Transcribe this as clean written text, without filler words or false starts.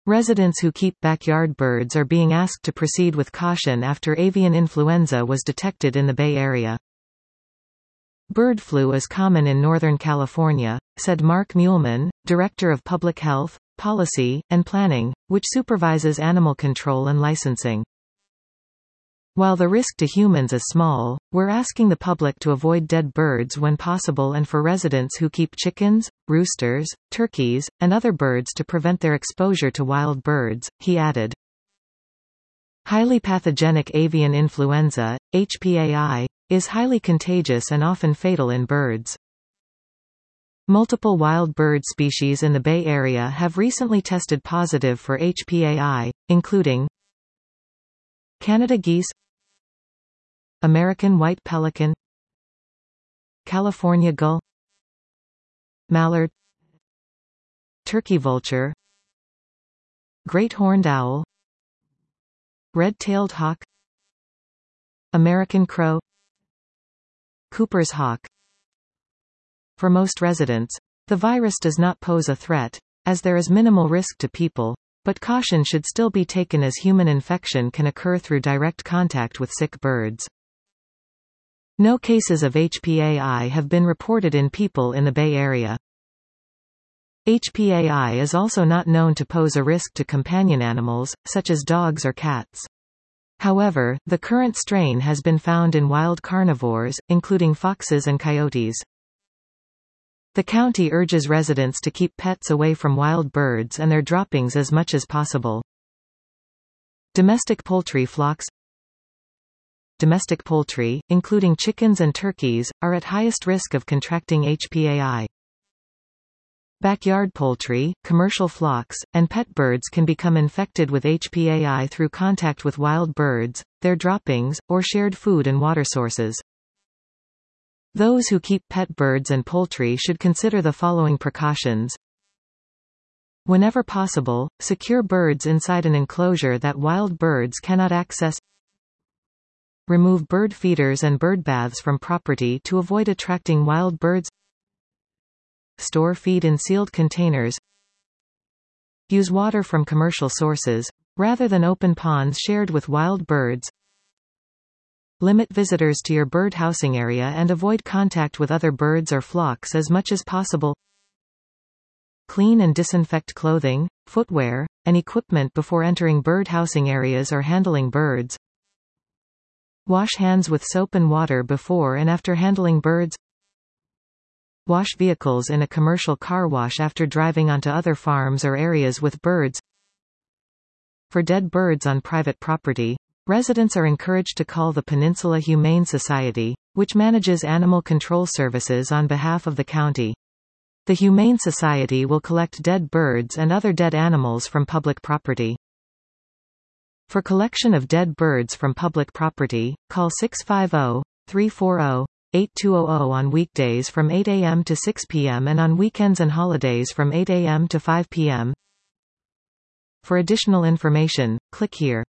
Residents who keep backyard birds are being asked to proceed with caution after avian influenza was detected in the Bay Area. Bird flu is common in Northern California, said Mark Muehlman, Director of Public Health, Policy, and Planning, which supervises animal control and licensing. While the risk to humans is small, we're asking the public to avoid dead birds when possible and for residents who keep chickens, roosters, turkeys, and other birds to prevent their exposure to wild birds, he added. Highly pathogenic avian influenza, HPAI, is highly contagious and often fatal in birds. Multiple wild bird species in the Bay Area have recently tested positive for HPAI, including Canada geese, American white pelican, California gull, mallard, turkey vulture, great horned owl, red-tailed hawk, American crow, Cooper's hawk. For most residents, the virus does not pose a threat, as there is minimal risk to people, but caution should still be taken as human infection can occur through direct contact with sick birds. No cases of HPAI have been reported in people in the Bay Area. HPAI is also not known to pose a risk to companion animals, such as dogs or cats. However, the current strain has been found in wild carnivores, including foxes and coyotes. The county urges residents to keep pets away from wild birds and their droppings as much as possible. Domestic poultry flocks. Domestic poultry, including chickens and turkeys, are at highest risk of contracting HPAI. Backyard poultry, commercial flocks, and pet birds can become infected with HPAI through contact with wild birds, their droppings, or shared food and water sources. Those who keep pet birds and poultry should consider the following precautions. Whenever possible, secure birds inside an enclosure that wild birds cannot access. Remove bird feeders and bird baths from property to avoid attracting wild birds. Store feed in sealed containers. Use water from commercial sources, rather than open ponds shared with wild birds. Limit visitors to your bird housing area and avoid contact with other birds or flocks as much as possible. Clean and disinfect clothing, footwear, and equipment before entering bird housing areas or handling birds. Wash hands with soap and water before and after handling birds. Wash vehicles in a commercial car wash after driving onto other farms or areas with birds. For dead birds on private property, residents are encouraged to call the Peninsula Humane Society, which manages animal control services on behalf of the county. The Humane Society will collect dead birds and other dead animals from public property. For collection of dead birds from public property, call 650-340-8200 on weekdays from 8 a.m. to 6 p.m. and on weekends and holidays from 8 a.m. to 5 p.m. For additional information, click here.